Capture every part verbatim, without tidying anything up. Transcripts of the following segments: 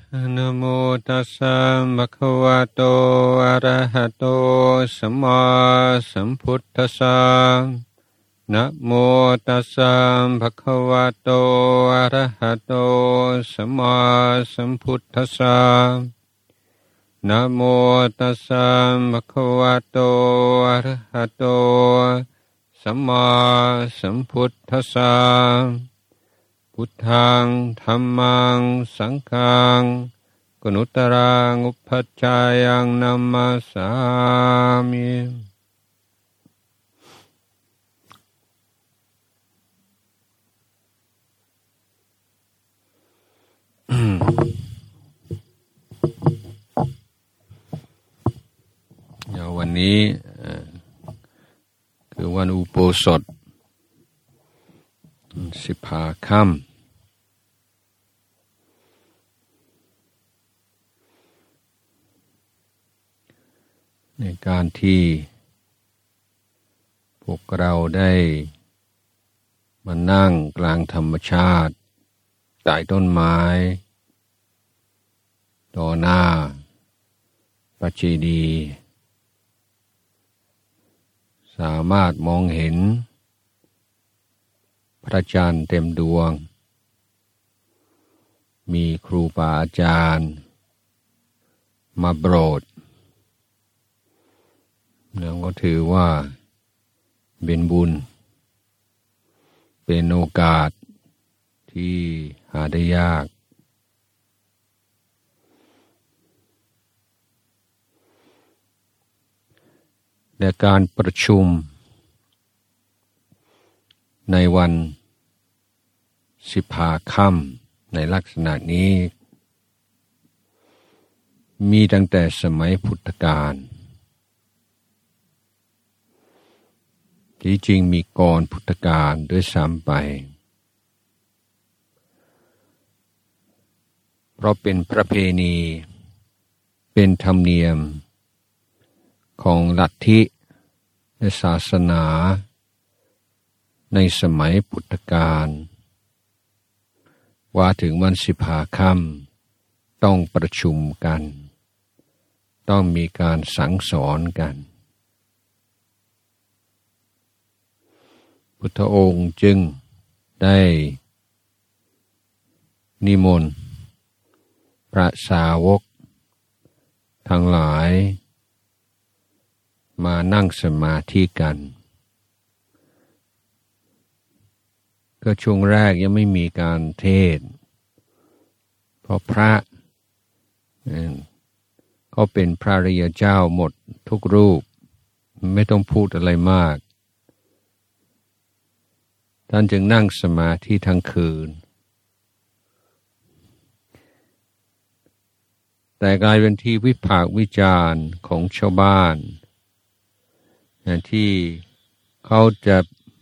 นะโมตัสสะภะคะวะโตอะระหะโตสัมมาสัมพุทธัสสะนะโมตัสสะภะคะวะโตอะระหะโตสัมมาสัมพุทธัสสะนะโมตัสสะภะคะวะโตอะระหะโตสัมมาสัมพุทธัสสะพุทธังธัมมังสังฆังกนุตตรังอุปัชฌายังนัมมัสสามิเดี๋ยววันนี้คือวันอุโบสถสิบห้าค่ำในการที่พวกเราได้มานั่งกลางธรรมชาติใต้ต้นไม้ต่อหน้าพระเจดีย์สามารถมองเห็นพระจันทร์เต็มดวงมีครูบาอาจารย์มาโปรดเราก็ถือว่าเป็นบุญเป็นโอกาสที่หาได้ยากและการประชุมในวันสิบห้าค่ำในลักษณะนี้มีตั้งแต่สมัยพุทธกาลที่จริงมีก่อนพุทธกาลด้วยซ้ำไปเพราะเป็นประเพณีเป็นธรรมเนียมของลัทธิและศาสนาในสมัยพุทธกาลว่าถึงวันสิบห้าค่ำต้องประชุมกันต้องมีการสั่งสอนกันพุทธองค์จึงได้นิมนต์พระสาวกทั้งหลายมานั่งสมาธิกันก็ช่วงแรกยังไม่มีการเทศน์เพราะพระเขาเป็นพระอริยเจ้าหมดทุกรูปไม่ต้องพูดอะไรมากท่านจึงนั่งสมาธิทั้งคืนแต่กลายเป็นที่วิพากษ์วิจารณ์ของชาวบ้านที่เขาจะ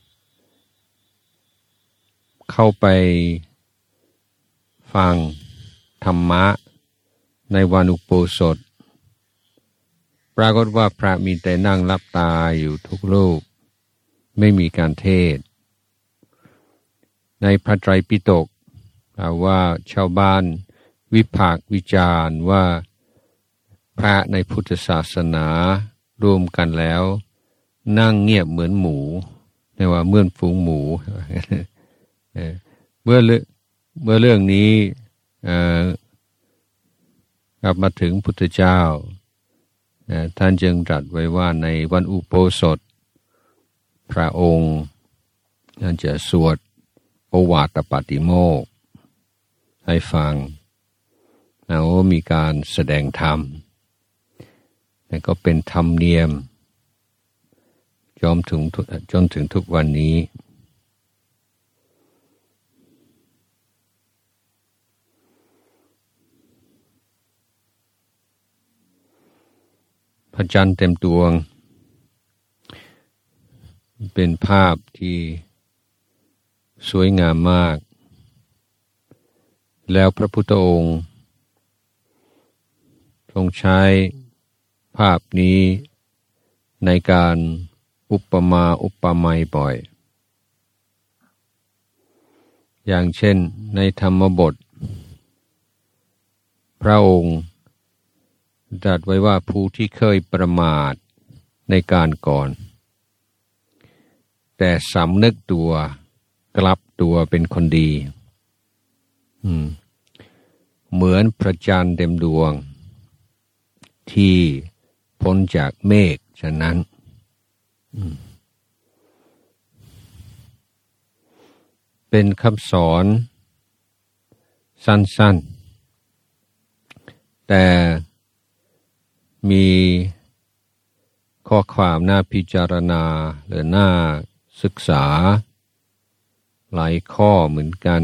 เข้าไปฟังธรรมะในวันอุโบสถปรากฏว่าพระมีแต่นั่งหลับตาอยู่ทุกรูปไม่มีการเทศน์ในพระไตรปิฎกกล่าวว่าชาวบ้านวิพากษ์วิจารณ์ว่าพระในพุทธศาสนารวมกันแล้วนั่งเงียบเหมือนหมูเรียกว่าเหมือนฝูงหมูเมื่อเรื่องเมื่อเรื่องนี้กลับมาถึงพุทธเจ้าท่านจึงตรัสไว้ว่าในวันอุโบสถพระองค์ท่านจะสวดโอวาทปาติโมกข์ให้ฟังแล้วมีการแสดงธรรมและก็เป็นธรรมเนียมจนถึงจนถึงทุกวันนี้พระจันทร์เต็มดวงเป็นภาพที่สวยงามมากแล้วพระพุทธองค์ทรงใช้ภาพนี้ในการอุปมาอุปไมยบ่อยอย่างเช่นในธรรมบทพระองค์ตรัสไว้ว่าผู้ที่เคยประมาทในการก่อนแต่สำนึกตัวกลับตัวเป็นคนดีเหมือนพระจันทร์เต็มดวงที่พ้นจากเมฆฉะนั้นเป็นคำสอนสั้นๆแต่มีข้อความน่าพิจารณาหรือน่าศึกษาหลายข้อเหมือนกัน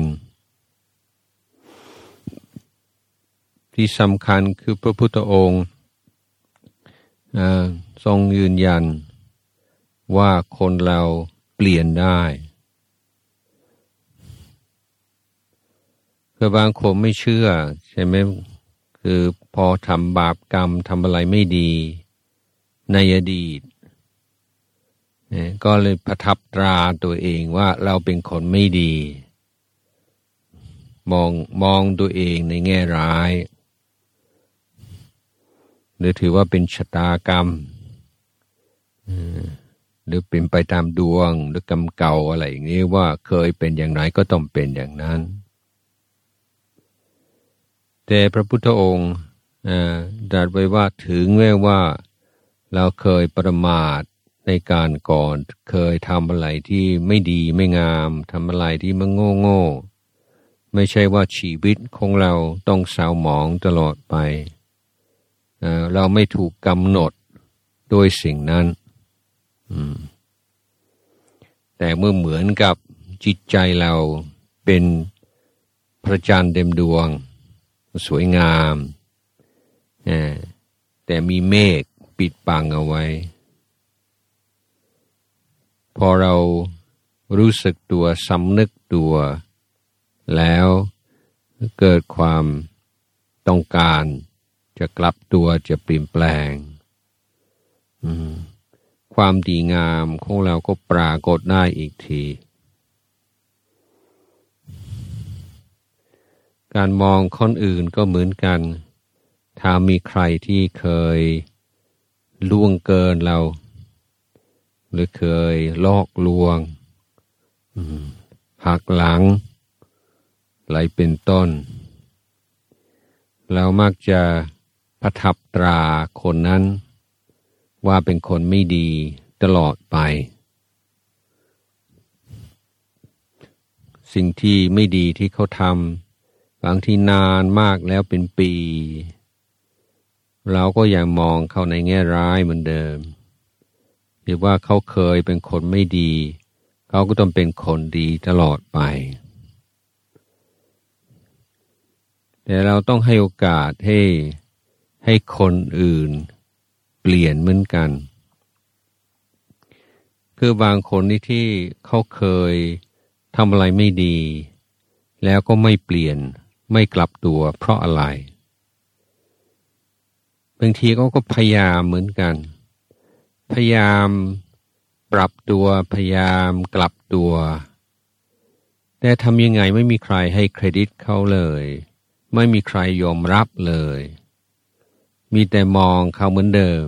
ที่สำคัญคือพระพุทธองค์ทรงยืนยันว่าคนเราเปลี่ยนได้คือบางคนไม่เชื่อใช่ไหมคือพอทำบาปกรรมทำอะไรไม่ดีในอดีตก็เลยประทับตราตัวเองว่าเราเป็นคนไม่ดีมองมองตัวเองในแง่ร้ายหรือถือว่าเป็นชะตากรรมหรือเป็นไปตามดวงหรือกรรมเก่าอะไรอย่างนี้ว่าเคยเป็นอย่างไรก็ต้องเป็นอย่างนั้นแต่พระพุทธองค์ตรัสไว้ว่าถึงแม้ว่าเราเคยประมาทในการก่อนเคยทำอะไรที่ไม่ดีไม่งามทำอะไรที่มันโง่โง่ไม่ใช่ว่าชีวิตของเราต้องเศร้าหมองตลอดไปเราไม่ถูกกำหนดโดยสิ่งนั้นแต่เมื่อเหมือนกับจิตใจเราเป็นพระจันทร์เต็มดวงสวยงามแต่มีเมฆปิดบังเอาไว้พอเรารู้สึกตัวสำนึกตัวแล้วเกิดความต้องการจะกลับตัวจะเปลี่ยนแปลงความดีงามของเราก็ปรากฏได้อีกทีการมองคนอื่นก็เหมือนกันถ้ามีใครที่เคยล่วงเกินเราหรือเคยลอกลวงหักหลังอะไรเป็นต้นเรามักจะประทับตราคนนั้นว่าเป็นคนไม่ดีตลอดไปสิ่งที่ไม่ดีที่เขาทำบางที่นานมากแล้วเป็นปีเราก็ยังมองเขาในแง่ร้ายเหมือนเดิมหรือว่าเขาเคยเป็นคนไม่ดีเขาก็ต้องเป็นคนดีตลอดไปแต่เราต้องให้โอกาสให้ให้คนอื่นเปลี่ยนเหมือนกันคือบางคนที่ที่เขาเคยทำอะไรไม่ดีแล้วก็ไม่เปลี่ยนไม่กลับตัวเพราะอะไรบางทีเขาก็พยายามเหมือนกันพยายามปรับตัวพยายามกลับตัวแต่ทำยังไงไม่มีใครให้เครดิตเขาเลยไม่มีใครยอมรับเลยมีแต่มองเขาเหมือนเดิม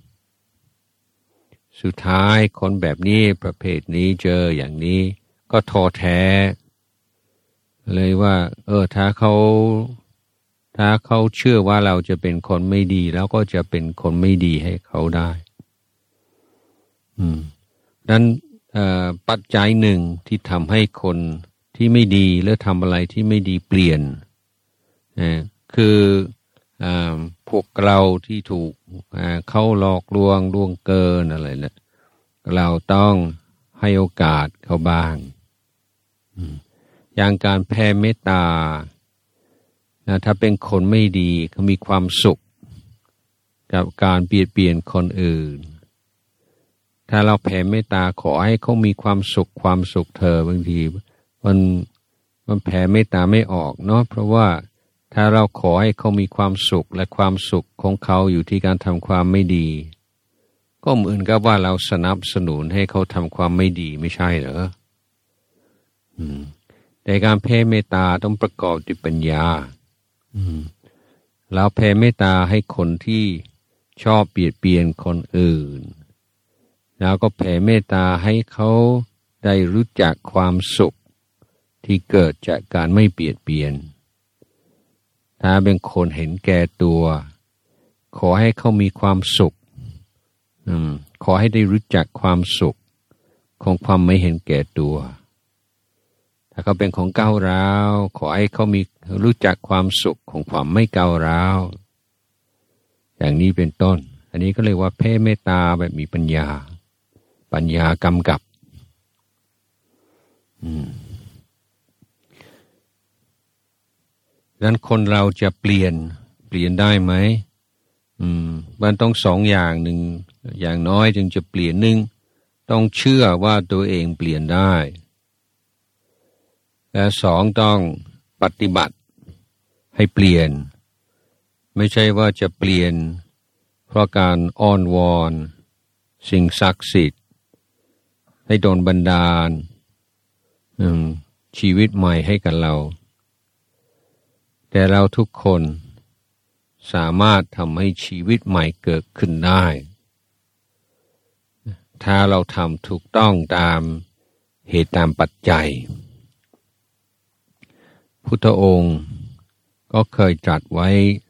สุดท้ายคนแบบนี้ประเภทนี้เจออย่างนี้ก็ท้อแท้เลยว่าเออถ้าเขาถ้าเขาเชื่อว่าเราจะเป็นคนไม่ดีแล้วก็จะเป็นคนไม่ดีให้เขาได้อืมนั้นปัจจัยหนึ่งที่ทำให้คนที่ไม่ดีหรือทำอะไรที่ไม่ดีเปลี่ยนคือพวกเราที่ถูกเขาหลอกลวงล่วงเกินอะไรเนี่ยเราต้องให้โอกาสเขาบ้างอย่างการแผ่เมตตาถ้าเป็นคนไม่ดีเขามีความสุขกับการเบียดเบียนคนอื่นถ้าเราแผ่เมตตาขอให้เขามีความสุขความสุขเธอบางทีมันมันแผ่เมตตาไม่ออกเนาะเพราะว่าถ้าเราขอให้เขามีความสุขและความสุขของเขาอยู่ที่การทำความไม่ดีก็เหมือนกับว่าเราสนับสนุนให้เขาทำความไม่ดีไม่ใช่เหรอแต่การแผ่เมตตาต้องประกอบด้วยปัญญาเราแผ่เมตตาให้คนที่ชอบเบียดเบียนคนอื่นแล้วก็แผ่เมตตาให้เขาได้รู้จักความสุขที่เกิดจากการไม่เบียดเบียนถ้าเป็นคนเห็นแก่ตัวขอให้เขามีความสุขอืมขอให้ได้รู้จักความสุขของความไม่เห็นแก่ตัวถ้าเขาเป็นของก้าวร้าวขอให้เขามีรู้จักความสุขของความไม่ก้าวร้าวอย่างนี้เป็นต้นอันนี้ก็เรียกว่าแผ่เมตตาแบบมีปัญญาปัญญากำกับอืมดังนั้นคนเราจะเปลี่ยนเปลี่ยนได้ไหมอืมมันต้องสองอย่างหนึ่งอย่างน้อยจึงจะเปลี่ยนหนึ่งต้องเชื่อว่าตัวเองเปลี่ยนได้และสองต้องปฏิบัติให้เปลี่ยนไม่ใช่ว่าจะเปลี่ยนเพราะการอ้อนวอนสิ่งศักดิ์สิทธิ์ให้โดนบันดาลชีวิตใหม่ให้กับเราแต่เราทุกคนสามารถทำให้ชีวิตใหม่เกิดขึ้นได้ถ้าเราทำถูกต้องตามเหตุตามปัจจัยพุทธองค์ก็เคยตรัสไว้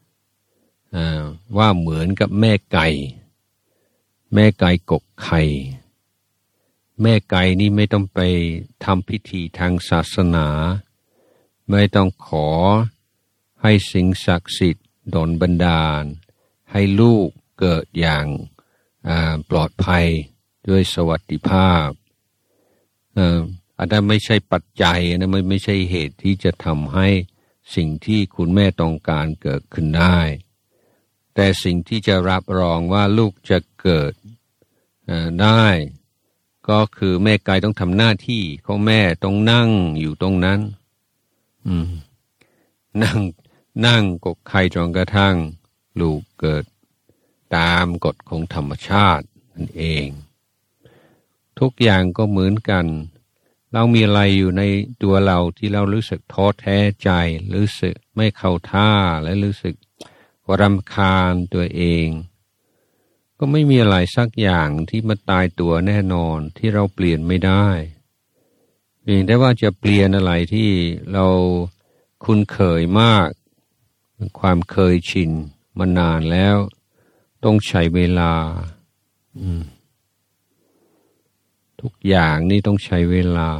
ว่าเหมือนกับแม่ไก่แม่ไก่กกไข่แม่ไก่นี่ไม่ต้องไปทำพิธีทางศาสนาไม่ต้องขอให้สิ่งศักดิ์สิทธิ์ดลบันดาลให้ลูกเกิดอย่างปลอดภัยด้วยสวัสดิภาพอันนั้นไม่ใช่ปัจจัยนะไม่ไม่ใช่เหตุที่จะทำให้สิ่งที่คุณแม่ต้องการเกิดขึ้นได้แต่สิ่งที่จะรับรองว่าลูกจะเกิดได้ก็คือแม่ไก่ต้องทำหน้าที่ของแม่ต้องนั่งอยู่ตรงนั้นอืมนั่งนั่งกกไข่จนกระทั่งลูกเกิดตามกฎของธรรมชาตินั่นเองทุกอย่างก็เหมือนกันเรามีอะไรอยู่ในตัวเราที่เรารู้สึกท้อแท้ใจรู้สึกไม่เข้าท่าและรู้สึกรำคาญตัวเองก็ไม่มีอะไรสักอย่างที่มาตายตัวแน่นอนที่เราเปลี่ยนไม่ได้เพียงแต่ว่าจะเปลี่ยนอะไรที่เราคุ้นเคยมากความเคยชินมานานแล้วต้องใช้เวลาทุกอย่างนี่ต้องใช้เวลา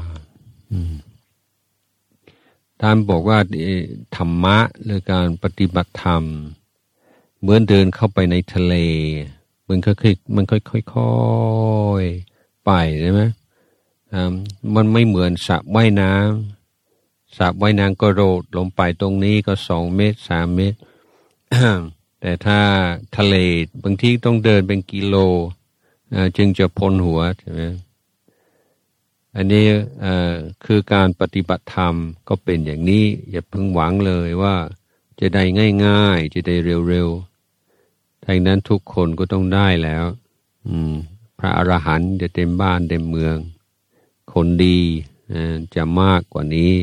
ท่านบอกว่าธรรมะหรือการปฏิบัติธรรมเหมือนเดินเข้าไปในทะเลมันค่อยๆมันค่อยๆไปใช่ไหมมันไม่เหมือนสระว่ายน้ำสระว่ายน้ำก็โดดลงไปตรงนี้ก็สองเมตรสามเมตร แต่ถ้าทะเลบางทีต้องเดินเป็นกิโลจึงจะพ้นหัวใช่ไหมอันนี้คือการปฏิบัติธรรมก็เป็นอย่างนี้อย่าเพิ่งหวังเลยว่าจะได้ง่ายๆจะได้เร็วๆทั้งนั้นทุกคนก็ต้องได้แล้วพระอรหันต์จะเต็มบ้านเต็มเมืองคนดีจะมากกว่านี้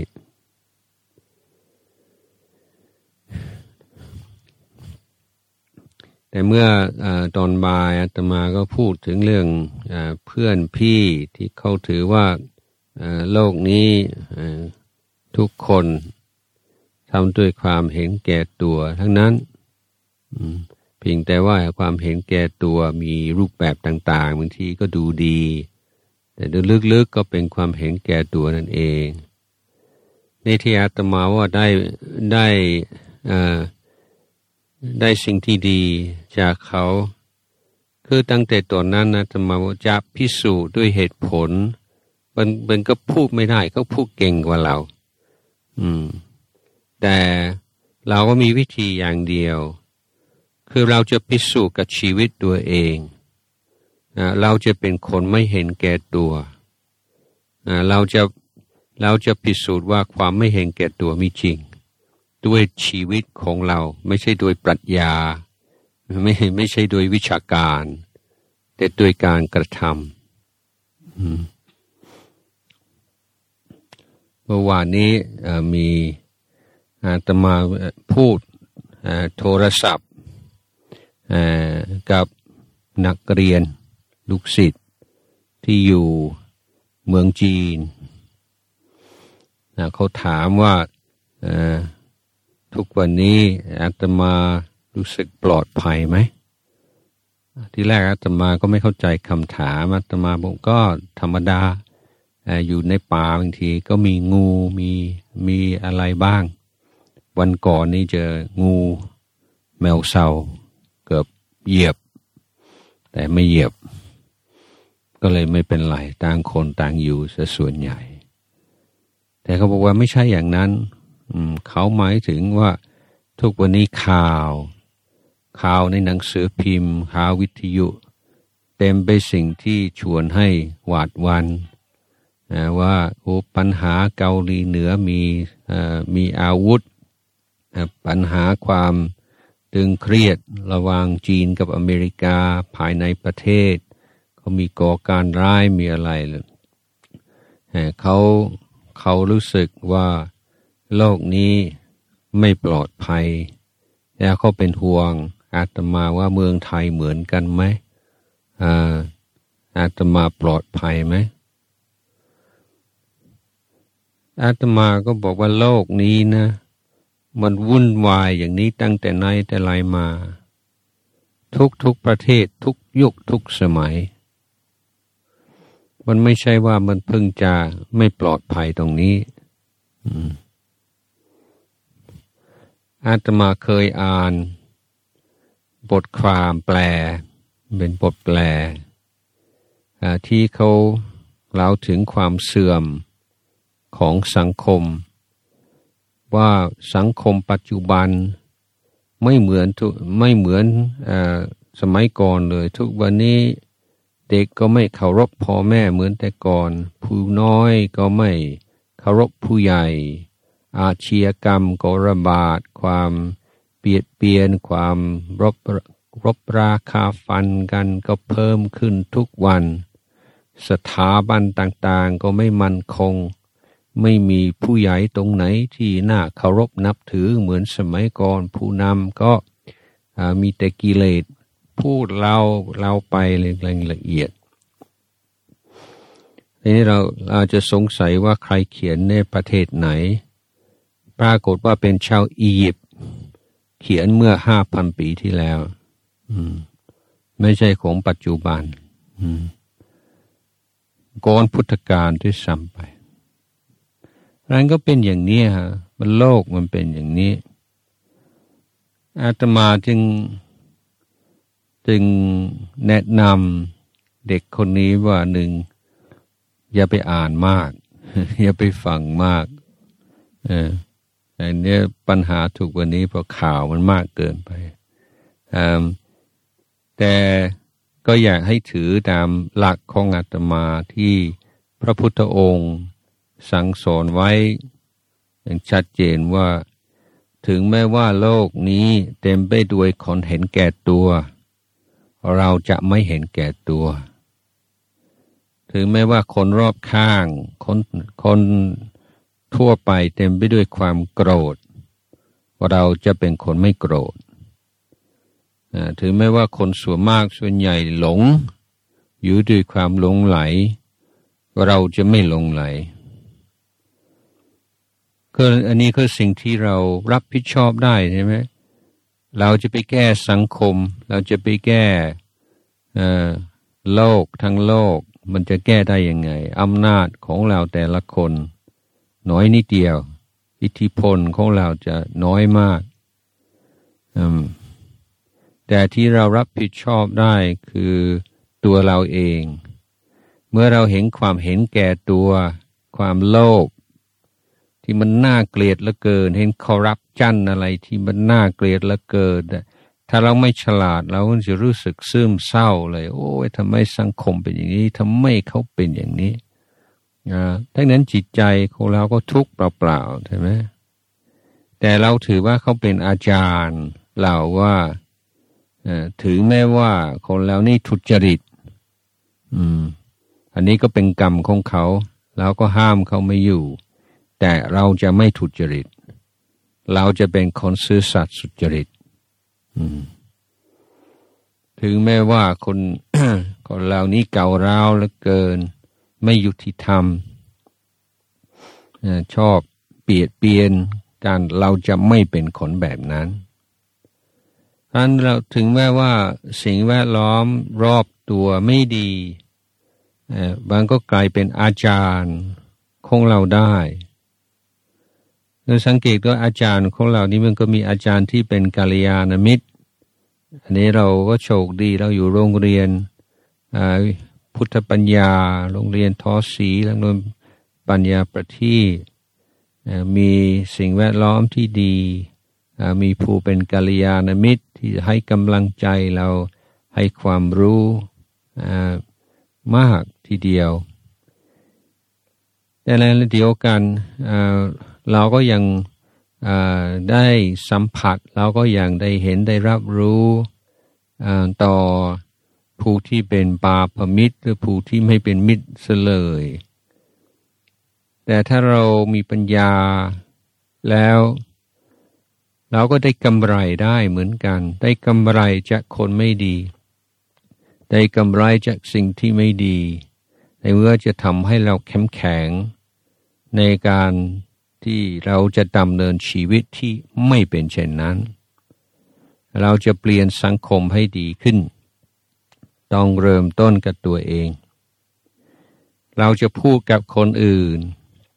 แต่เมื่ออตอนบ่ายอาตมาก็พูดถึงเรื่องอเพื่อนพี่ที่เขาถือว่าโลกนี้ทุกคนทำด้วยความเห็นแก่ตัวทั้งนั้นเพียงแต่ว่าความเห็นแก่ตัวมีรูปแบบต่างๆบางทีก็ดูดีแต่ดูลึกๆก็เป็นความเห็นแก่ตัวนั่นเองในที่อาตมาว่าได้ได้ได้สิ่งที่ดีจากเขาคือตั้งแต่ตอนนั้นนะอาตมาว่าจะพิสูจน์ด้วยเหตุผลมันมันก็พูดไม่ได้เขาพูดเก่งกว่าเราอืมแต่เราก็มีวิธีอย่างเดียวคือเราจะพิสูจน์กับชีวิตตัวเองอ่าเราจะเป็นคนไม่เห็นแก่ตัวอ่าเราจะเราจะพิสูจน์ว่าความไม่เห็นแก่ตัวมีจริงด้วยชีวิตของเราไม่ใช่ด้วยปรัชญาไม่ไม่ใช่ด้วยวิชาการแต่ด้วยการกระทำเมื่อวานนี้มีอาตมาพูดโทรศัพท์กับนักเรียนลูกศิษย์ที่อยู่เมืองจีนเขาถามว่าทุกวันนี้อาตมารู้สึกปลอดภัยไหมที่แรกอาตมาก็ไม่เข้าใจคำถามอาตมาบอกก็ธรรมดาอยู่ในป่าบางทีก็มีงูมีมีอะไรบ้างวันก่อนนี้เจองูแมวเสาเกือบเหยียบแต่ไม่เหยียบก็เลยไม่เป็นไรต่างคนต่างอยู่ซะส่วนใหญ่แต่เขาบอกว่าไม่ใช่อย่างนั้นเขาหมายถึงว่าทุกวันนี้ข่าวข่าวในหนังสือพิมพ์ข่าววิทยุเต็มไปสิ่งที่ชวนให้หวาดหวั่นว่าโอ้ปัญหาเกาหลีเหนือมีมีอาวุธปัญหาความตึงเครียดระหว่างจีนกับอเมริกาภายในประเทศเขามีก่อการร้ายมีอะไรเขาเขารู้สึกว่าโลกนี้ไม่ปลอดภัยแล้วเขาเป็นห่วงอาตมาว่าเมืองไทยเหมือนกันไหมอ่าอาตมาปลอดภัยไหมอาตมาก็บอกว่าโลกนี้นะมันวุ่นวายอย่างนี้ตั้งแต่ไหนแต่ไรมาทุกทุกประเทศทุกยุคทุกสมัยมันไม่ใช่ว่ามันเพิ่งจะไม่ปลอดภัยตรงนี้อาตมาเคยอ่านบทความแปลเป็นบทแปลที่เขาเล่าถึงความเสื่อมของสังคมว่าสังคมปัจจุบันไม่เหมือนทุไม่เหมือนเอ่อสมัยก่อนเลยทุกวันนี้เด็กก็ไม่เคารพพ่อแม่เหมือนแต่ก่อนผู้น้อยก็ไม่เคารพผู้ใหญ่อาชญากรรมก็ระบาดความเบียดเบียนความรบรบราคาฟันกันก็เพิ่มขึ้นทุกวันสถาบันต่างๆก็ไม่มั่นคงไม่มีผู้ใหญ่ตรงไหนที่น่าเคารพนับถือเหมือนสมัยก่อนผู้นำก็มีแต่กิเลสพูดเล่าเล่าไปเรื่องละเอียดทีนี้เราเราจะสงสัยว่าใครเขียนในประเทศไหนปรากฏว่าเป็นชาวอียิปต์เขียนเมื่อห้าพันปีที่แล้วไม่ใช่ของปัจจุบันก่อนพุทธกาลที่ซ้ำไปนั้นก็เป็นอย่างนี้ฮะมันโลกมันเป็นอย่างนี้อาตมาจึงจึงแนะนำเด็กคนนี้ว่าหนึ่งอย่าไปอ่านมากอย่าไปฟังมากเอออันนี้ปัญหาทุกวันนี้เพราะข่าวมันมากเกินไปแต่ก็อยากให้ถือตามหลักของอาตมาที่พระพุทธองค์สั่งสอนไว้อย่างชัดเจนว่าถึงแม้ว่าโลกนี้เต็มไปด้วยคนเห็นแก่ตัวเราจะไม่เห็นแก่ตัวถึงแม้ว่าคนรอบข้างคนคนทั่วไปเต็มไปด้วยความโกรธเราจะเป็นคนไม่โกรธถึงแม้ว่าคนส่วนมากส่วนใหญ่หลงอยู่ด้วยความหลงไหลเราจะไม่หลงไหลก็อันนี้คือสิ่งที่เรารับผิดชอบได้ใช่ไหมเราจะไปแก้สังคมเราจะไปแก้โลกทั้งโลกมันจะแก้ได้ยังไงอำนาจของเราแต่ละคนน้อยนิดเดียวอิทธิพลของเราจะน้อยมากแต่ที่เรารับผิดชอบได้คือตัวเราเองเมื่อเราเห็นความเห็นแก่ตัวความโลภที่มันน่าเกลียดเหลือเกินเห็นคอร์รัปชันอะไรที่มันน่าเกลียดเหลือเกินถ้าเราไม่ฉลาดเราก็จะรู้สึกซึมเศร้าเลยโอ้ยทำไมสังคมเป็นอย่างนี้ทำไมเขาเป็นอย่างนี้ทั้งนั้นจิตใจของเราก็ทุกข์เปล่าๆใช่ไหมแต่เราถือว่าเขาเป็นอาจารย์เราว่าถือแม้ว่าคนเรานี่ทุจริตอืมอันนี้ก็เป็นกรรมของเขาเราก็ห้ามเขาไม่อยู่แต่เราจะไม่ทุจริตเราจะเป็นคนซื่อสัตย์สุจริตถึงแม้ว่าคน คนเหล่านี้เก่าร้าวเหลือเกินไม่ยุติธรรมชอบเปลียดเปียนการเราจะไม่เป็นคนแบบนั้นอันเราถึงแม้ว่าสิ่งแวดล้อมรอบตัวไม่ดีบางก็กลายเป็นอาจารย์ของเราได้เราสังเกตว่าอาจารย์ของเรานี่มันก็มีอาจารย์ที่เป็นกัลยาณมิตรอันนี้เราก็โชคดีเราอยู่โรงเรียนพุทธปัญญาโรงเรียนทอสีโรงเรียนปัญญาประทีปมีสิ่งแวดล้อมที่ดีมีผู้เป็นกัลยาณมิตรที่ให้กำลังใจเราให้ความรู้มากทีเดียวแต่ในเดียวกันเราก็ยังได้สัมผัสเราก็ยังได้เห็นได้รับรู้ต่อผู้ที่เป็นปาปมิตรหรือผู้ที่ไม่เป็นมิตรเสียเลยแต่ถ้าเรามีปัญญาแล้วเราก็ได้กำไรได้เหมือนกันได้กำไรจากคนไม่ดีได้กำไรจากสิ่งที่ไม่ดีในเมื่อจะทำให้เราเข้มแข็งในการที่เราจะดำเนินชีวิตที่ไม่เป็นเช่นนั้นเราจะเปลี่ยนสังคมให้ดีขึ้นต้องเริ่มต้นกับตัวเองเราจะพูดกับคนอื่น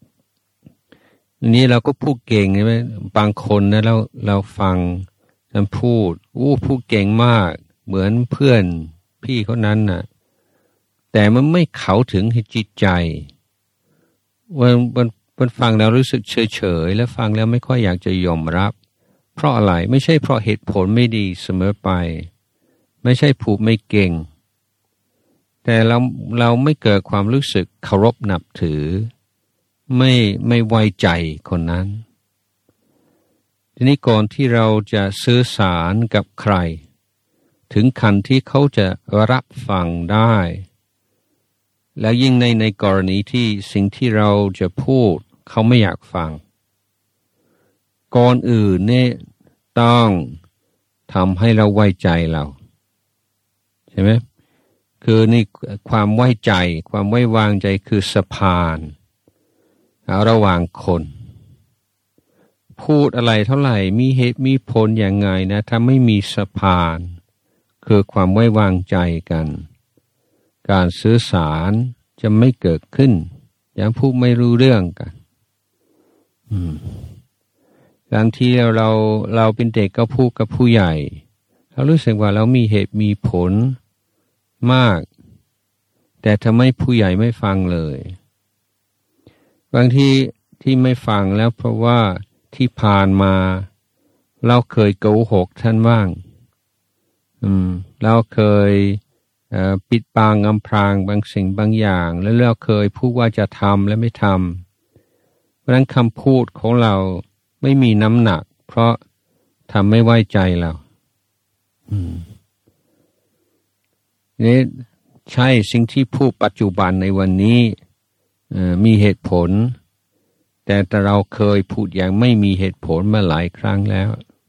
นี้เราก็พูดเก่งใช่ไหมบางคนนะเราเราฟังมันพูดอู้พูดเก่งมากเหมือนเพื่อนพี่เขานั้นน่ะแต่มันไม่เข้าถึงจิตใจวันวันวันฟังแล้วรู้สึกเฉยเฉยแล้วฟังแล้วไม่ค่อยอยากจะยอมรับเพราะอะไรไม่ใช่เพราะเหตุผลไม่ดีเสมอไปไม่ใช่ผูกไม่เก่งแต่เราเราไม่เกิดความรู้สึกเคารพนับถือไม่ไม่ไว้ใจคนนั้นทีนี้ก่อนที่เราจะสื่อสารกับใครถึงขั้นที่เขาจะรับฟังได้แล้วยิ่งในในกรณีที่สิ่งที่เราจะพูดเขาไม่อยากฟังก่อนอื่นเนี่ยต้องทำให้เราไว้ใจเราใช่ไหมคือนี่ความไว้ใจความไว้วางใจคือสะพานระหว่างคนพูดอะไรเท่าไหร่มีเหตุมีผลอย่างไงนะถ้าไม่มีสะพานคือความไว้วางใจกันการสื่อสารจะไม่เกิดขึ้นอย่างพูดไม่รู้เรื่องกันบางทีเราเราเป็นเด็กก็พูดกับผู้ใหญ่เรารู้สึกว่าเรามีเหตุมีผลมากแต่ทำไมผู้ใหญ่ไม่ฟังเลยบางทีที่ไม่ฟังแล้วเพราะว่าที่ผ่านมาเราเคยโกหกท่านบ้างอืมเราเคยเอ่อปิดบังอำพรางบางสิ่งบางอย่างแล้วเราเคยพูดว่าจะทำและไม่ทำเพราะนั้นคำพูดของเราไม่มีน้ำหนักเพราะทำไม่ไว้ใจเราอืมนี่ใช่สิ่งที่พูดปัจจุบันในวันนี้มีเหตุผลแต่แต่เราเคยพูดอย่างไม่มีเหตุผลมาหลายครั้งแล้ว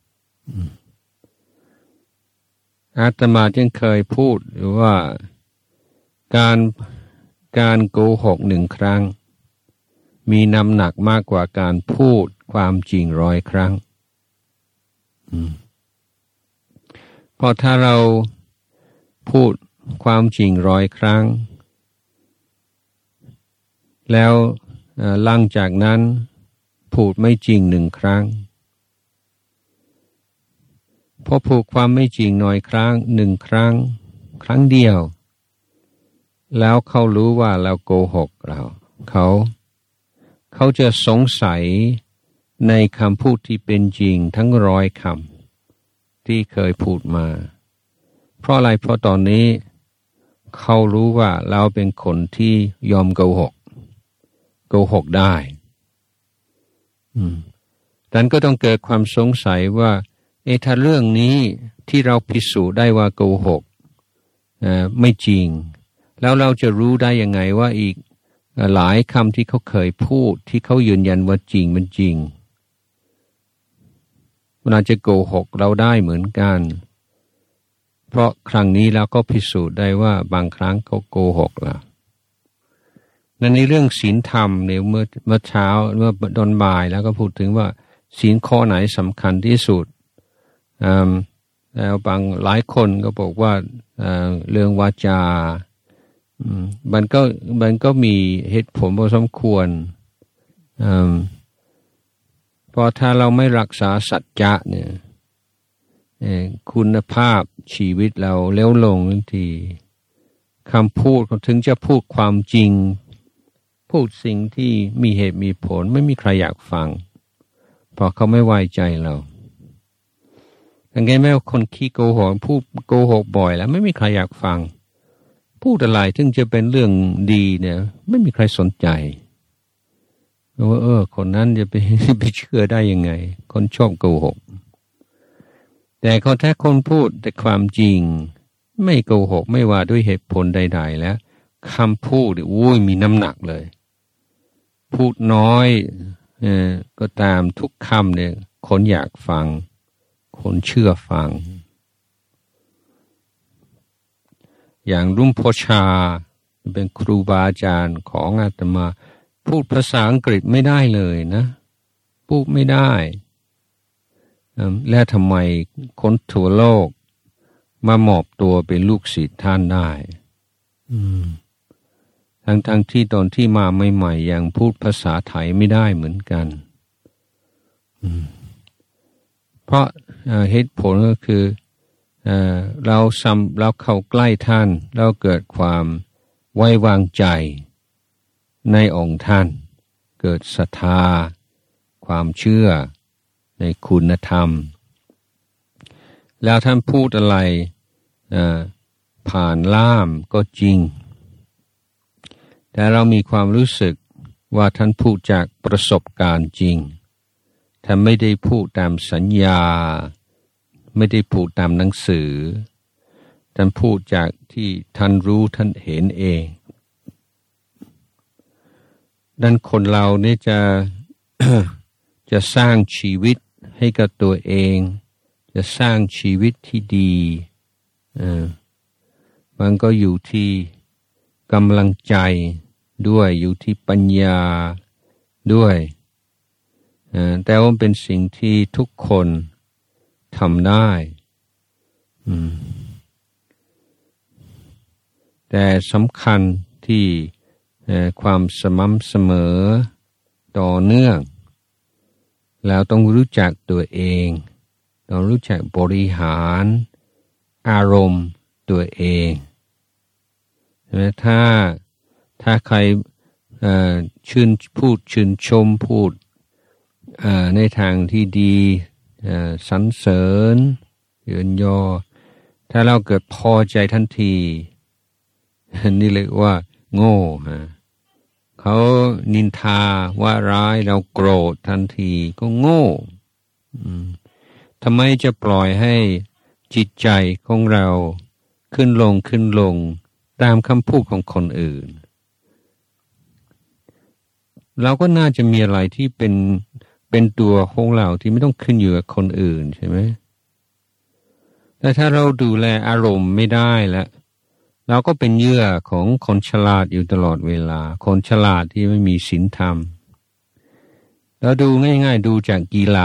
อาตมาจึงเคยพูดว่าการการโกหกหนึ่งครั้งมีน้ำหนักมากกว่าการพูดความจริงร้อยครั้งเพราะถ้าเราพูดความจริงร้อยครั้งแล้วหลังจากนั้นพูดไม่จริงหนึ่งครั้งพอพูดความไม่จริงน้อยครั้งหนึ่งครั้งครั้งเดียวแล้วเขารู้ว่าเราโกหกเราเขาเขาจะสงสัยในคำพูดที่เป็นจริงทั้งร้อยคำที่เคยพูดมาเพราะอะไรเพราะตอนนี้เขารู้ว่าเราเป็นคนที่ยอมโกหกโกหกได้อืมดังนั้นก็ต้องเกิดความสงสัยว่าเอถ้าเรื่องนี้ที่เราพิสูจน์ได้ว่าโกหกเอ่อไม่จริงแล้วเราจะรู้ได้ยังไงว่าอีกหลายคำที่เขาเคยพูดที่เขายืนยันว่าจริงมันจริงมันอาจจะโกหกเราได้เหมือนกันเพราะครั้งนี้เราก็พิสูจน์ได้ว่าบางครั้งเขาโกหกเรานั่นในเรื่องศีลธรรมเนี่ยเมื่อเมื่อเช้าเมื่อตอนบ่ายแล้วก็พูดถึงว่าศีลข้อไหนสำคัญที่สุดแล้วบางหลายคนก็บอกว่าเรื่องวาจามันก็มันก็มีเหตุผลพอสมควรเพราะถ้าเราไม่รักษาสัจจะเนี่ยคุณภาพชีวิตเราเลี้ยวลงทันทีคำพูดถึงจะพูดความจริงพูดสิ่งที่มีเหตุมีผลไม่มีใครอยากฟังเพราะเขาไม่ไว้ใจเราอย่างไงแม้ว่าคนขี้โกหกพูดโกหกบ่อยแล้วไม่มีใครอยากฟังพูดอะไรถึงจะเป็นเรื่องดีเนี่ยไม่มีใครสนใจว่าเออคนนั้นจะไปไปเชื่อได้ยังไงคนชอบโกหกแต่คนถ้าคนพูดแต่ความจริงไม่โกหกไม่ว่าด้วยเหตุผลใดๆแล้วคำพูดอุ้ยมีน้ำหนักเลยพูดน้อยเออก็ตามทุกคำเนี่ยคนอยากฟังคนเชื่อฟังอย่างรุ่มโพชาเป็นครูบาอาจารย์ของอาตมาพูดภาษาอังกฤษไม่ได้เลยนะพูดไม่ได้และทำไมคนทั่วโลกมาหมอบตัวเป็นลูกศิษย์ท่านได้ทั้งทั้งที่ตอนที่มาใหม่ๆยังพูดภาษาไทยไม่ได้เหมือนกันเพราะเหตุผลก็คือเราซ้ำเราเข้าใกล้ท่านเราเกิดความไว้วางใจในองค์ท่านเกิดศรัทธาความเชื่อในคุณธรรมแล้วท่านพูดอะไรผ่านล่ามก็จริงแต่เรามีความรู้สึกว่าท่านพูดจากประสบการณ์จริงท่านไม่ได้พูดตามสัญญาไม่ได้พูดตามหนังสือท่านพูดจากที่ท่านรู้ท่านเห็นเองดังนั้นคนเราเนี่ยจะ จะสร้างชีวิตให้กับตัวเองจะสร้างชีวิตที่ดีมันก็อยู่ที่กำลังใจด้วยอยู่ที่ปัญญาด้วยแต่ว่าเป็นสิ่งที่ทุกคนทำได้แต่สำคัญที่ความสม่ำเสมอต่อเนื่องแล้วต้องรู้จักตัวเองต้องรู้จักบริหารอารมณ์ตัวเองถ้าถ้าใครชื่นพูดชื่นชมพูดในทางที่ดีสรรเสริญเยินยอถ้าเราเกิดพอใจทันทีนี่เรียกว่าโง่ฮะเขานินทาว่าร้ายเราโกรธทันทีก็โง่ทำไมจะปล่อยให้จิตใจของเราขึ้นลงขึ้นลงตามคำพูดของคนอื่นเราก็น่าจะมีอะไรที่เป็นเป็นตัวของเราที่ไม่ต้องขึ้นอยู่กับคนอื่นใช่ไหมแต่ถ้าเราดูแลอารมณ์ไม่ได้แล้วเราก็เป็นเหยื่อของคนฉลาดอยู่ตลอดเวลาคนฉลาดที่ไม่มีศีลธรรมเราดูง่ายๆดูจากกีฬา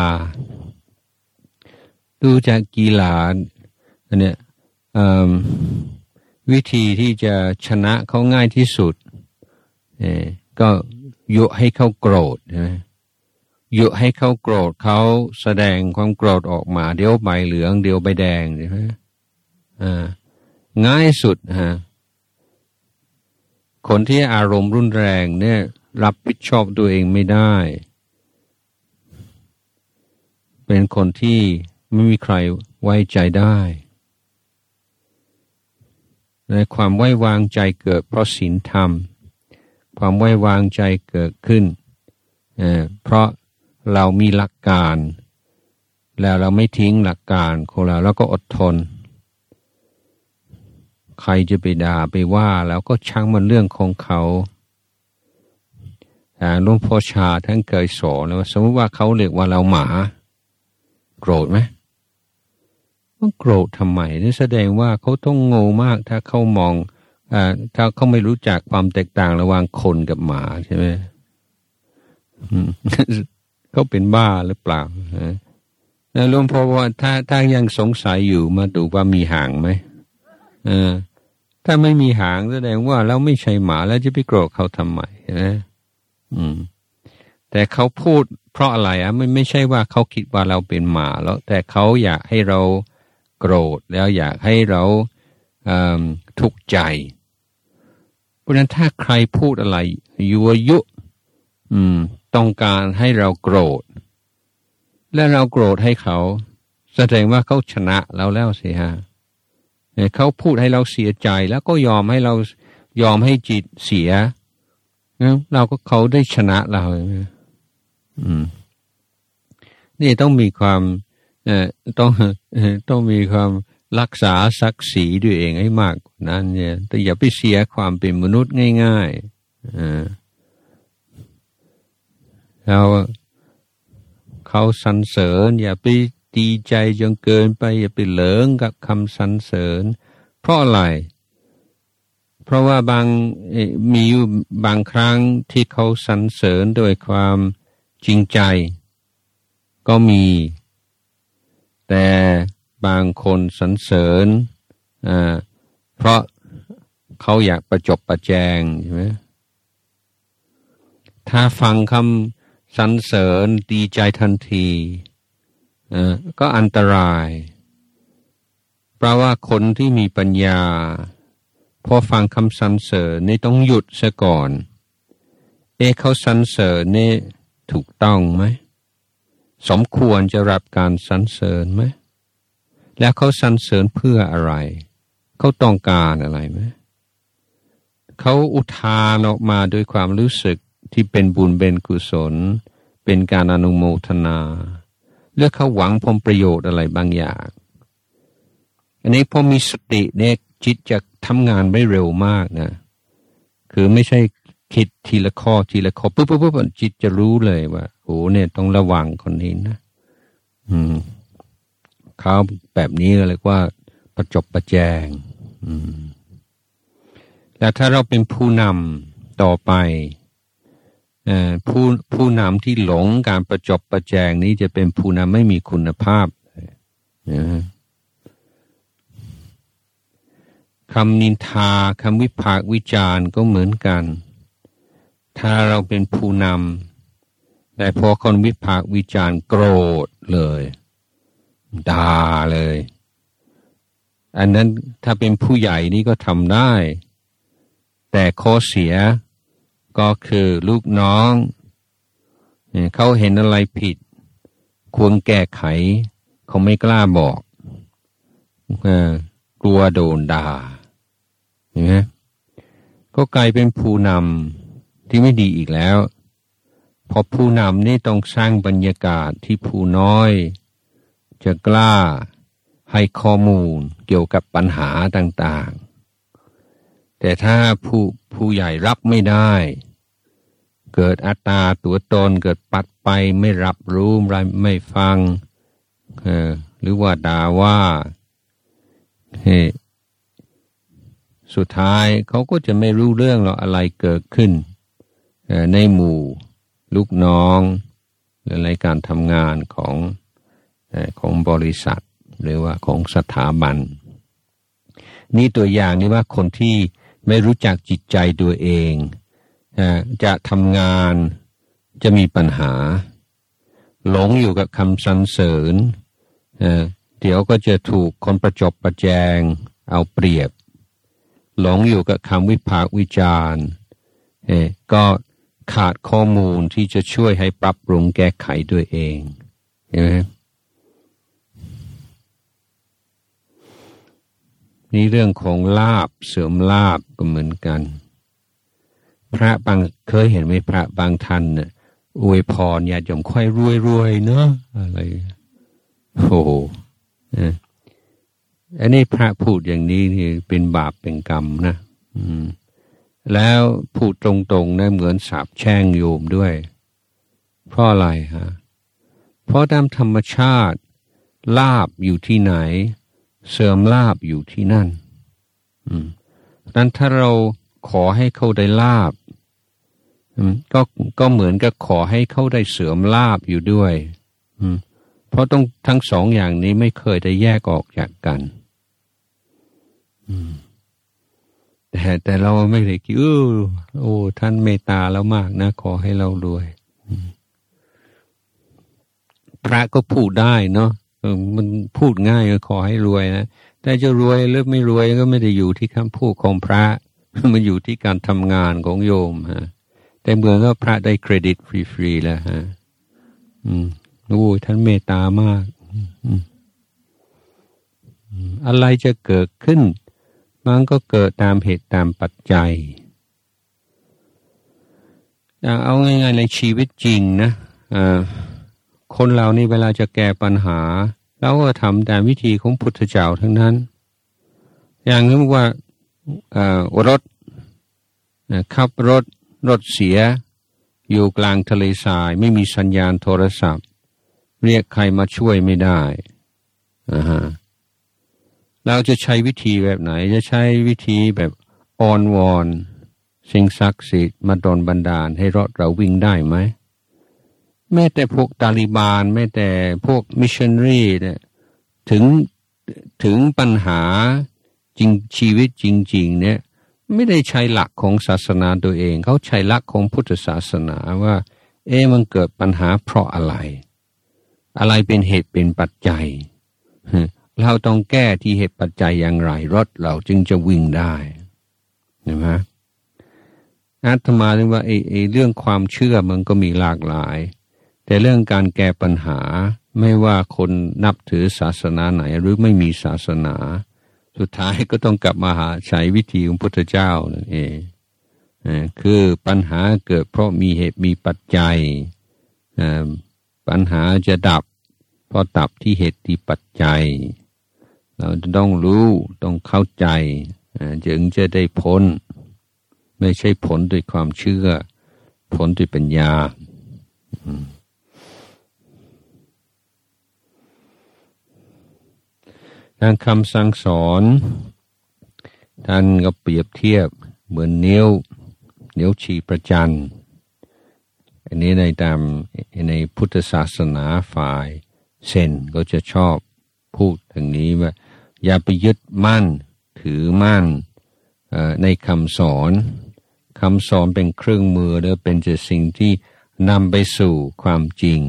ดูจากกีฬาอันเนี้ยวิธีที่จะชนะเขาง่ายที่สุดเอ่อก็ยุให้เขาโกรธใช่ไหมยุให้เขาโกรธเขาแสดงความโกรธออกมาเดี๋ยวใบเหลืองเดี๋ยวใบแดงใช่ไหมอ่าง่ายสุดฮะคนที่อารมณ์รุนแรงเนี่ยรับผิดชอบตัวเองไม่ได้เป็นคนที่ไม่มีใครไว้ใจได้ในความไว้วางใจเกิดเพราะศีลธรรมความไว้วางใจเกิดขึ้นเอ่อเพราะเรามีหลักการแล้วเราไม่ทิ้งหลักการของเราแล้วก็อดทนใครจะไปด่าไปว่าแล้วก็ช่างมันเรื่องของเขาหลวงพ่อชาท่านเคยสอนว่าสมมติว่าเขาเรียกว่าเราหมาครธไหมต้องโกรธทำไมนี่แสดงว่าเขาต้องโง่มากถ้าเขามองอ่าถ้าเขาไม่รู้จักความแตกต่างระหว่างคนกับหมาใช่ไหมเขาเป็นบ้าหรือเปล่าแล้วหลวงพ่อว่าถ้าถ้ายังสงสัยอยู่มาดูว่ามีหางไหมเออถ้าไม่มีหางแสดงว่าเราไม่ใช่หมาแล้วจะไปโกรธเขาทำไมนะอืมแต่เขาพูดเพราะอะไรอ่ะไม่ไม่ใช่ว่าเขาคิดว่าเราเป็นหมาแล้วแต่เขาอยากให้เราโกรธแล้วอยากให้เราทุกข์ใจเพราะฉะนั้นถ้าใครพูดอะไรยั่วยุอืมต้องการให้เราโกรธและเราโกรธให้เขาแสดงว่าเขาชนะเราแล้วสิฮะเขาพูดให้เราเสียใจแล้วก็ยอมให้เรายอมให้จิตเสียเราก็เขาได้ชนะเราอืมนี่ต้องมีความเอ่อต้องต้องมีความรักษาศักดิ์ศรีด้วยเองให้มากกว่านั้นเนี่ยแต่อย่าไปเสียความเป็นมนุษย์ง่ายๆอ่าแล้วเขาสรรเสริญอย่าไปดีใจจนเกินไปอย่าไปเหลิงกับคำสรรเสริญเพราะอะไรเพราะว่าบางมีอยู่บางครั้งที่เขาสรรเสริญด้วยความจริงใจก็มีแต่บางคนสรรเสริญอ่าเพราะเขาอยากประจบประแจงใช่ไหมถ้าฟังคำสรรเสริญดีใจทันทีอ่าก็อันตรายเพราะว่าคนที่มีปัญญาพอฟังคำสรรเสริญนี่ต้องหยุดซะก่อนเอ๊ะเขาสรรเสริญนี่ถูกต้องไหมสมควรจะรับการสรรเสริญไหมแล้วเขาสรรเสริญเพื่ออะไรเขาต้องการอะไรไหมเขาอุทานออกมาด้วยความรู้สึกที่เป็นบุญเป็นกุศลเป็นการอนุโมทนาเลือกเขาหวังผลประโยชน์อะไรบางอย่างอันนี้พอมีสติเนี่ยจิตจะทำงานไม่เร็วมากนะคือไม่ใช่คิดทีละข้อทีละข้อปุ๊บปุ๊บปุ๊บจิตจะรู้เลยว่าโอ้เนี่ยต้องระวังคนนี้นะอืมเขาแบบนี้เรียกว่าประจบประแจงอืมแล้วถ้าเราเป็นผู้นำต่อไปเอ่อผู้ผู้นำที่หลงการประจบประแจงนี้จะเป็นผู้นำไม่มีคุณภาพนะคำนินทาคำวิพากษ์วิจารณ์ก็เหมือนกันถ้าเราเป็นผู้นำแต่พอคนวิพากษ์วิจารณ์โกรธเลยด่าเลยอันนั้นถ้าเป็นผู้ใหญ่นี่ก็ทำได้แต่ข้อเสียก็คือลูกน้องเขาเห็นอะไรผิดควรแก้ไขเขาไม่กล้าบอกกลัวโดนด่าเห็นไหมก็กลายเป็นผู้นำที่ไม่ดีอีกแล้วพอผู้นำนี่ต้องสร้างบรรยากาศที่ผู้น้อยจะกล้าให้ข้อมูลเกี่ยวกับปัญหาต่างๆแต่ถ้าผู้ผู้ใหญ่รับไม่ได้เกิดอัตตาตัวตนเกิดปัดไปไม่รับรู้ไม่ฟังเออหรือว่าด่าว่าเฮ้สุดท้ายเขาก็จะไม่รู้เรื่องหรอกอะไรเกิดขึ้นในหมู่ลูกน้องหรือในการทำงานของของบริษัทหรือว่าของสถาบันนี่ตัวอย่างนี่ว่าคนที่ไม่รู้จักจิตใจตัวเองจะทำงานจะมีปัญหาหลงอยู่กับคำสรรเสริญเดี๋ยวก็จะถูกคนประจบประแจงเอาเปรียบหลงอยู่กับคำวิพากษ์วิจารณ์ก็ขาดข้อมูลที่จะช่วยให้ปรับปรุงแก้ไขด้วยเองเห็นไหมนี่เรื่องของลาภเสริมลาภก็เหมือนกันพระบางเคยเห็นไหมพระบางท่านเนี่ยอวยพรญาติโยมค่อยรวยรวยเนอะอะไรโอ้โหอันนี้พระพูดอย่างนี้นี่เป็นบาปเป็นกรรมนะอืมแล้วพูดตรงๆนะเหมือนสาปแช่งโยมด้วยเพราะอะไรฮะเพราะตามธรรมชาติลาภอยู่ที่ไหนเสื่อมลาภอยู่ที่นั่นอืมนั้นถ้าเราขอให้เขาได้ลาภก็ก็เหมือนกับขอให้เขาได้เสื่อมลาภอยู่ด้วยอืมเพราะต้องทั้งสองอย่างนี้ไม่เคยได้แยกออกจากกันอืมแต่แต่เราไม่ได้คิดโอ้ท่านเมตตาแล้วมากนะขอให้เรารวยพระก็พูดได้เนาะมันพูดง่ายก็ขอให้รวยนะแต่จะรวยหรือไม่รวยก็ไม่ได้อยู่ที่คำพูดของพระมันอยู่ที่การทำงานของโยมฮะแต่เมื่อก็พระได้เครดิตฟรีๆแล้วฮะอืมโอ้ท่านเมตตามากอืมอะไรจะเกิดขึ้นมันก็เกิดตามเหตุตามปัจจัยอย่างเอาง่ายๆในชีวิตจริงนะอ่าคนเรานี่เวลาจะแก้ปัญหาเราก็ทำตามวิธีของพุทธเจ้าทั้งนั้นอย่างนี้ว่ารถขับรถรถเสียอยู่กลางทะเลทรายไม่มีสัญญาณโทรศัพท์เรียกใครมาช่วยไม่ได้อ่าฮะเราจะใช้วิธีแบบไหนจะใช้วิธีแบบอ้อนวอนสิ่งศักดิ์สิทธิ์มาดลบันดาลให้รถเราวิ่งได้ไหมแม้แต่พวกตาลิบานแม้แต่พวกมิชชันนารีเนี่ยถึงถึงปัญหาจริงชีวิตจริงๆเนี่ยไม่ได้ใช้หลักของศาสนาตัวเองเขาใช้หลักของพุทธศาสนาว่าเอ๊ะมันเกิดปัญหาเพราะอะไรอะไรเป็นเหตุเป็นปัจจัยเราต้องแก้ที่เหตุปัจจัยอย่างไรรถเราจึงจะวิ่งได้เห็นไหมอาตมาเรียกว่าไอ้ไอ้เรื่องความเชื่อมันก็มีหลากหลายแต่เรื่องการแก้ปัญหาไม่ว่าคนนับถือศาสนาไหนหรือไม่มีศาสนาสุดท้ายก็ต้องกลับมาหาใช้วิธีของพุทธเจ้านั่นเองคือปัญหาเกิดเพราะมีเหตุมีปัจจัยปัญหาจะดับเพราะดับที่เหตุที่ปัจจัยเราจะต้องรู้ต้องเข้าใจจึงจะได้ผลไม่ใช่ผลด้วยความเชื่อผลด้วยปัญญาทางคำสั่งสอนท่านก็เปรียบเทียบเหมือนนิ้วนิ้วชี้ประจันอันนี้ในตามในพุทธศาสนาฝ่ายเซนก็จะชอบพูดอย่างนี้ว่าอย่าไปยึดมั่นถือมั่นในคำสอนคำสอนเป็นเครื่องมือหรือเป็นจะสิ่งที่นำไปสู่ความจริง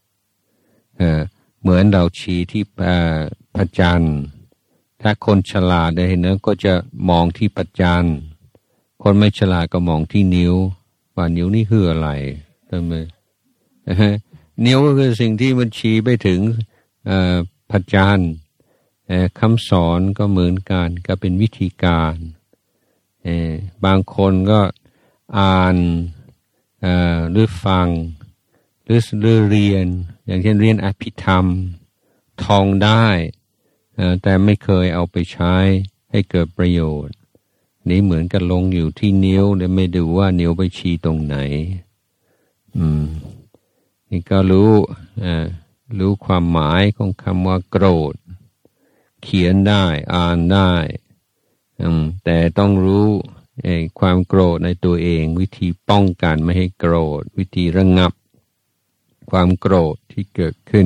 เหมือนเราชี้ที่พระจันทร์ถ้าคนฉลาดได้เห็นนะก็จะมองที่พระจันทร์คนไม่ฉลาดก็มองที่นิ้วว่านิ้วนี่คืออะไรใช่ไหมนิ้วก็คือสิ่งที่มันชี้ไปถึงพระจันทร์คำสอนก็เหมือนกันก็เป็นวิธีการบางคนก็อ่านหรือฟังหรือเรียนอย่างเช่นเรียนอภิธรรมท่องได้แต่ไม่เคยเอาไปใช้ให้เกิดประโยชน์นี่เหมือนกับลงอยู่ที่นิ้วแต่ไม่ดูว่านิ้วไปชี้ตรงไหนอืมนี่ก็รู้อ่ารู้ความหมายของคำว่าโกรธเขียนได้อ่านได้อืมแต่ต้องรู้ความโกรธในตัวเองวิธีป้องกันไม่ให้โกรธวิธีระงับความโกรธที่เกิดขึ้น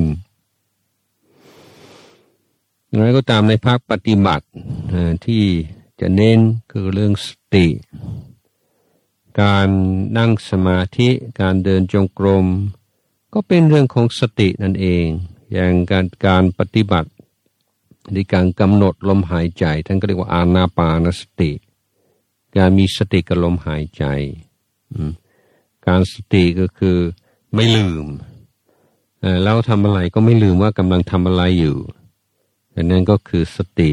อย่างไรก็ตามในภาคปฏิบัติที่จะเน้นคือเรื่องสติการนั่งสมาธิการเดินจงกรมก็เป็นเรื่องของสตินั่นเองอย่างการการปฏิบัติในการกำหนดลมหายใจท่านก็เรียกว่าอานาปานสติการมีสติกับลมหายใจการสติก็คือไม่ลืมแล้วทำอะไรก็ไม่ลืมว่ากำลังทำอะไรอยู่อันนั้นก็คือสติ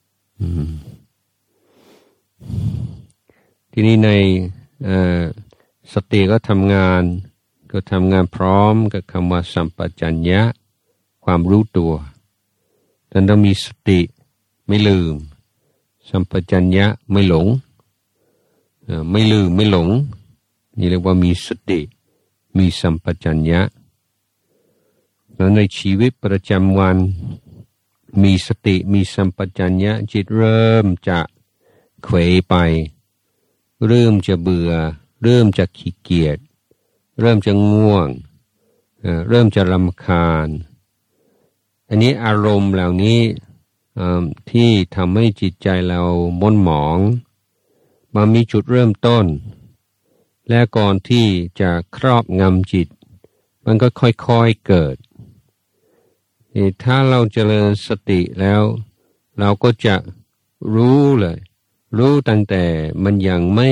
ทีนี้ในสติก็ทำงานก็ทำงานพร้อมกับคำว่าสัมปชัญญะความรู้ตัวท่านต้องมีสติไม่ลืมสัมปชัญญะไม่หลงไม่ลืมไม่หลงนี่เรียกว่ามีสติมีสัมปชัญญะแล้วในชีวิตประจำวันมีสติมีสัมปชัญญะจิตเริ่มจะเขวไปเริ่มจะเบื่อเริ่มจะขี้เกียจเริ่มจะง่วงเริ่มจะรำคาญอันนี้อารมณ์เหล่านี้ที่ทำให้จิตใจเราหม่นหมองมันมีจุดเริ่มต้นและก่อนที่จะครอบงำจิตมันก็ค่อยๆเกิดถ้าเราเจริญสติแล้วเราก็จะรู้เลยรู้ตั้งแต่มันยังไม่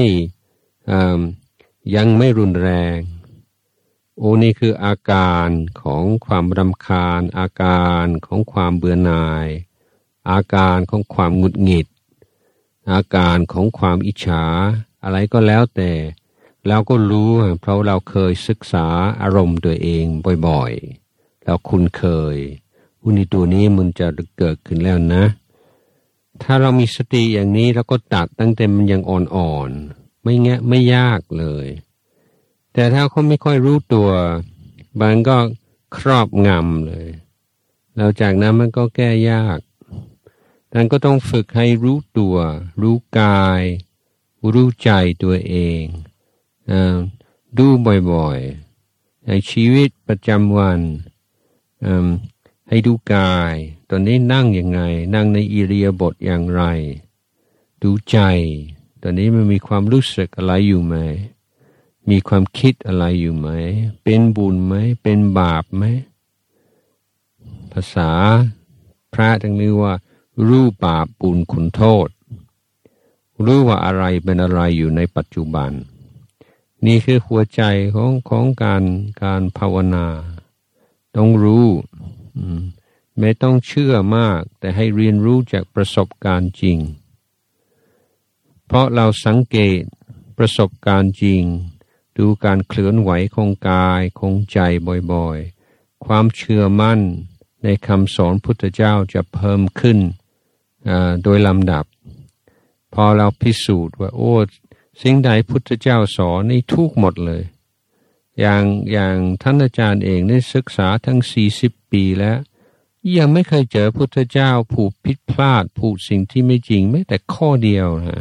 ยังไม่รุนแรงโอ้นี่คืออาการของความรำคาญอาการของความเบื่อหน่ายอาการของความหงุดหงิดอาการของความอิจฉาอะไรก็แล้วแต่เราก็รู้เพราะเราเคยศึกษาอารมณ์ตัวเองบ่อยๆเราคุ้นเคยอุนิตัวนี้มันจะเกิดขึ้นแล้วนะถ้าเรามีสติอย่างนี้เราก็ตัดตั้งแต่มันยังอ่อนๆไม่แงะไม่ยากเลยแต่ถ้าเขาไม่ค่อยรู้ตัวมันก็ครอบงำเลยแล้วจากนั้นมันก็แก้ยากดังนั้นก็ต้องฝึกให้รู้ตัวรู้กายรู้ใจตัวเองดูบ่อยๆในชีวิตประจำวันให้ดูกายตอนนี้นั่งยังไงนั่งในอิริยาบถอย่างไรดูใจตอนนี้มันมีความรู้สึกอะไรอยู่ไหมมีความคิดอะไรอยู่ไหมเป็นบุญไหมเป็นบาปไหมภาษาพระจึงเรียกว่ารู้บาปบุญคุณโทษรู้ว่าอะไรเป็นอะไรอยู่ในปัจจุบันนี่คือหัวใจของของการการภาวนาต้องรู้ไม่ต้องเชื่อมากแต่ให้เรียนรู้จากประสบการณ์จริงเพราะเราสังเกตประสบการณ์จริงดูการเคลื่อนไหวของกายของใจบ่อยๆความเชื่อมั่นในคำสอนพุทธเจ้าจะเพิ่มขึ้นโดยลำดับพอเราพิสูจน์ว่าโอ้สิ่งใดพุทธเจ้าสอนนี่ถูกหมดเลยอย่างอย่างท่านอาจารย์เองได้ศึกษาทั้งสี่สิบปีแล้วยังไม่เคยเจอพุทธเจ้าผูกผิดพลาดผูกสิ่งที่ไม่จริงแม้แต่ข้อเดียวนะ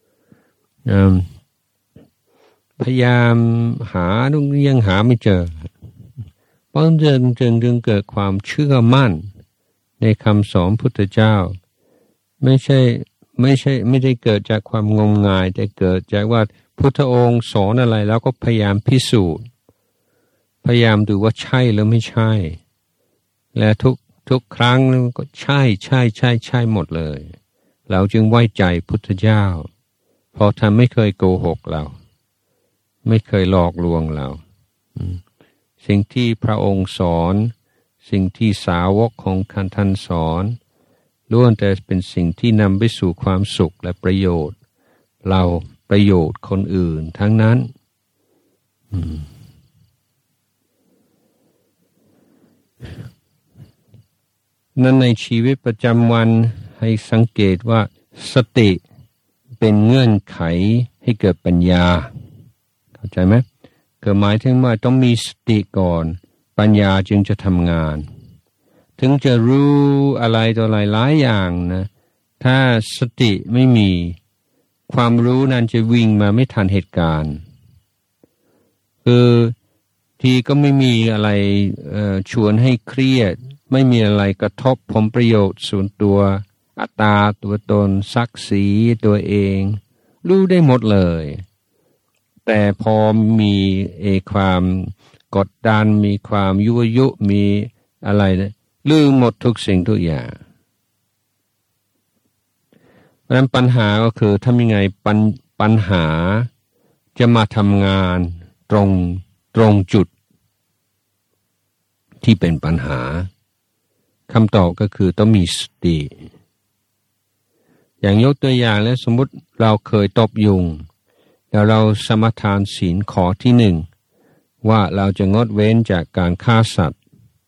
พยายามหายังหาไม่เจอเพราะจึงจึงจึงเกิดความเชื่อมั่นในคำสอนพุทธเจ้าไม่ใช่ไม่ใช่ไม่ได้เกิดจากความงมงายแต่เกิดจากว่าพุทธองค์สอนอะไรแล้วก็พยายามพิสูจน์พยายามดูว่าใช่หรือไม่ใช่และทุกทุกครั้งก็ใช่ใช่ใช่ใช่หมดเลยเราจึงไว้ใจพุทธเจ้าเพราะท่านไม่เคยโกหกเราไม่เคยหลอกลวงเราสิ่งที่พระองค์สอนสิ่งที่สาวกของท่านสอนล้วนแต่เป็นสิ่งที่นำไปสู่ความสุขและประโยชน์เราประโยชน์คนอื่นทั้งนั้นนั่นในชีวิตประจำวันให้สังเกตว่าสติเป็นเงื่อนไขให้เกิดปัญญาเข้าใจไหมก็หมายถึงว่าต้องมีสติก่อนปัญญาจึงจะทำงานถึงจะรู้อะไรต่ออะไรหลายอย่างนะถ้าสติไม่มีความรู้นั้นจะวิ่งมาไม่ทันเหตุการณ์คือทีก็ไม่มีอะไรชวนให้เครียดไม่มีอะไรกระทบผลประโยชน์ส่วนตัวอัตตาตัวตนศักดิ์ศรีตัวเองรู้ได้หมดเลยแต่พอมีเอความกดดันมีความยั่วยุมีอะไรนะลืมหมดทุกสิ่งทุกอย่างเพราะฉะนั้นปัญหาก็คือทำยังไงปัญปัญหาจะมาทำงานตรงตรงจุดที่เป็นปัญหาคำตอบก็คือต้องมีสติอย่างยกตัวอย่างแล้วสมมุติเราเคยตบยุงแล้วเราสมทานศีลข้อที่หนึ่งว่าเราจะงดเว้นจากการฆ่าสัตว์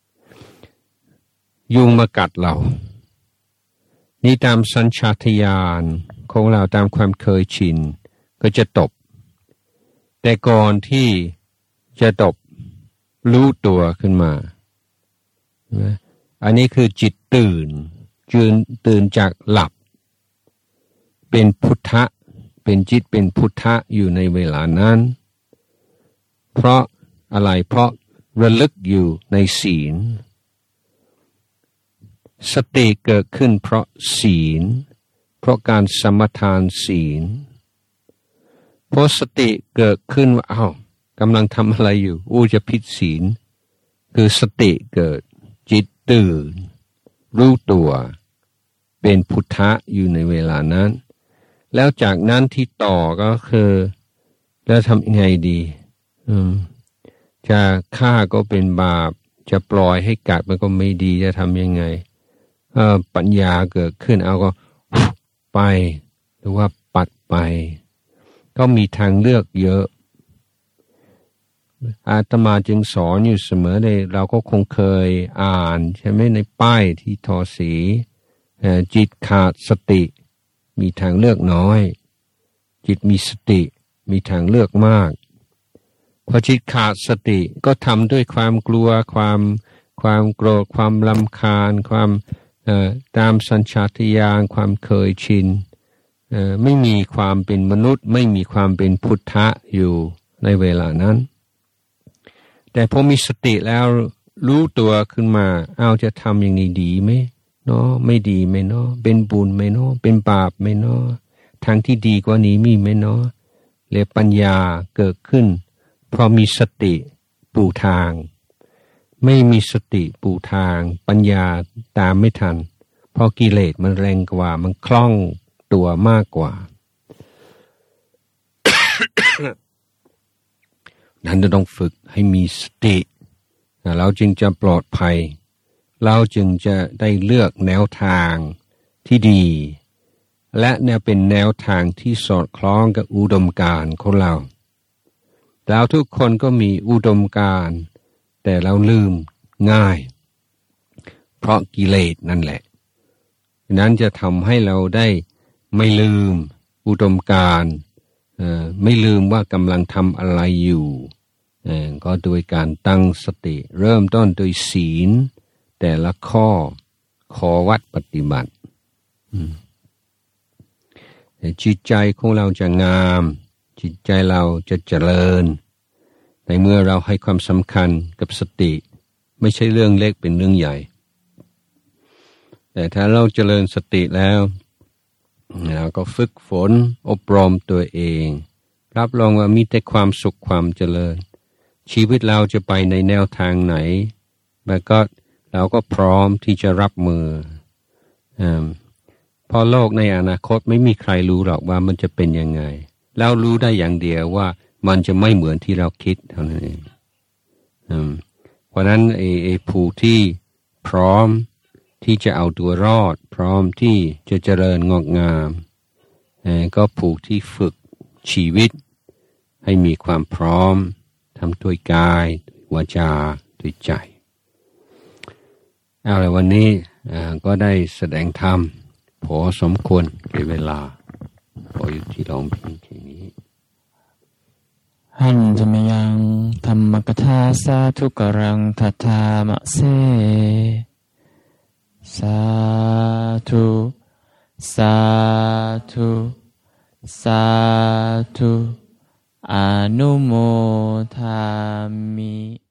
ยุงมากัดเรานี่ตามสัญชาตญาณของเราตามความเคยชินก็จะตบแต่ก่อนที่จะตบรู้ตัวขึ้นมาอันนี้คือจิตตื่นจืนตื่นจากหลับเป็นพุทธะเป็นจิตเป็นพุทธะอยู่ในเวลานั้นเพราะอะไรเพราะระลึกอยู่ในศีลสติเกิดขึ้นเพราะศีลเพราะการสมทานศีลเพราะสติเกิดขึ้นว่าอ้าวกำลังทำอะไรอยู่อู้จะผิดศีลคือสติเกิดจิตตื่นรู้ตัวเป็นพุทธะอยู่ในเวลานั้นแล้วจากนั้นที่ต่อก็คือแล้วทำยังไงดีอืมจะฆ่าก็เป็นบาปจะปล่อยให้กัดมันก็ไม่ดีจะทำยังไงเอ่อปัญญาเกิดขึ้นเอาก็ไปหรือว่าปัดไปก็มีทางเลือกเยอะอาตมาจึงสอนอยู่เสมอในเราก็คงเคยอ่านใช่ไหมในป้ายที่ทอสีจิตขาดสติมีทางเลือกน้อยจิตมีสติมีทางเลือกมากพอจิตขาดสติก็ทำด้วยความกลัวความความโกรธความรำคาญความตามสัญชาตญาณความเคยชินไม่มีความเป็นมนุษย์ไม่มีความเป็นพุทธะอยู่ในเวลานั้นแต่พอมีสติแล้วรู้ตัวขึ้นมาเอาจะทำอย่างนี้ดีไหมเนาะไม่ดีไหมเนาะเป็นบุญไหมเนาะเป็นบาปไหมเนาะทางที่ดีกว่านี้มีไหมเนาะและปัญญาเกิดขึ้นเพราะมีสติปูทางไม่มีสติปูทางปัญญาตามไม่ทันเพราะกิเลสมันแรงกว่ามันคล่องตัวมากกว่า นั้นจะต้องฝึกให้มีสติเราจึงจะปลอดภัยเราจึงจะได้เลือกแนวทางที่ดีและแนวเป็นแนวทางที่สอดคล้องกับอุดมการณ์ของเราเราทุกคนก็มีอุดมการณ์แต่เราลืมง่ายเพราะกิเลสนั่นแหละนั้นจะทำให้เราได้ไม่ลืมอุดมการณ์ไม่ลืมว่ากำลังทำอะไรอยู่ก็โดยการตั้งสติเริ่มต้นโดยศีลแต่ละข้อขอวัดปฏิบัติจิตใจของเราจะงามจิตใจเราจะเจริญในเมื่อเราให้ความสำคัญกับสติไม่ใช่เรื่องเล็กเป็นเรื่องใหญ่แต่ถ้าเราเจริญสติแล้วเราก็ฝึกฝนอบรมตัวเองรับรองว่ามีแต่ความสุขความเจริญชีวิตเราจะไปในแนวทางไหนแล้วก็เราก็พร้อมที่จะรับมือเพราะโลกในอนาคตไม่มีใครรู้หรอกว่ามันจะเป็นยังไงเรารู้ได้อย่างเดียวว่ามันจะไม่เหมือนที่เราคิดเท่านั้นเองเพราะนั้นไอ้ไอ้ผู้ที่พร้อมที่จะเอาตัวรอดพร้อมที่จะเจริญงอกงามก็ผู้ที่ฝึกชีวิตให้มีความพร้อมทำด้วยกายวาจาด้วยใจเอาละวันนี้ก็ได้แสดงธรรมพอสมควรแก่เวลาขออยู่ที่ลองเพียงแค่นี้หันธรรมยังธรรมกถาสาธุกรังทัทามะเสสาธุสาธุสาธุอนุโมทามิ